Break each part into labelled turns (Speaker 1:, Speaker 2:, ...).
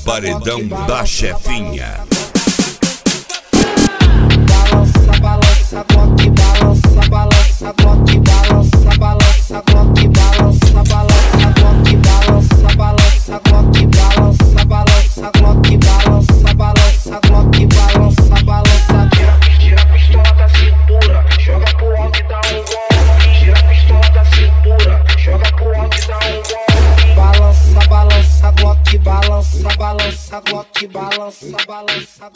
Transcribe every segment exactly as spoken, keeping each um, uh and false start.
Speaker 1: paredão da chefinha.
Speaker 2: Balança, balança, Glock, balança, balança, Glock, balança, balança, Glock, balança, balança, Glock, balança, balança, Glock, balança, balança, Glock, balança, balança, Glock, balança, balança.
Speaker 3: Tira a pistola da cintura, joga pro alto e dá um golpe. Tira a pistola da cintura, joga pro alto e dá um golpe.
Speaker 2: Balança, balança, Glock, balança, balança, Glock, balança, balança,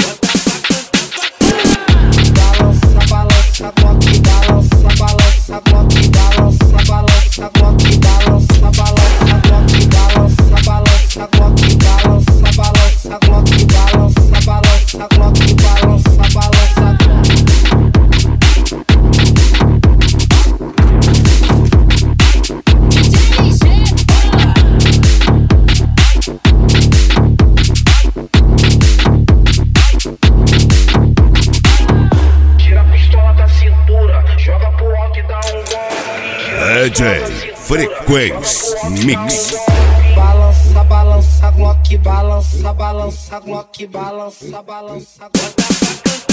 Speaker 2: balança, balança, Glock, balança, balança, Glock, balança, balança, Glock, balança, balança, Glock, balança, balança, Glock, balança, balança, Glock, balança, balança, Glock, balança, balança.
Speaker 1: D J Frequência Mix.
Speaker 2: Balança, balança, Glock, balança, balança, Glock, balança, balança.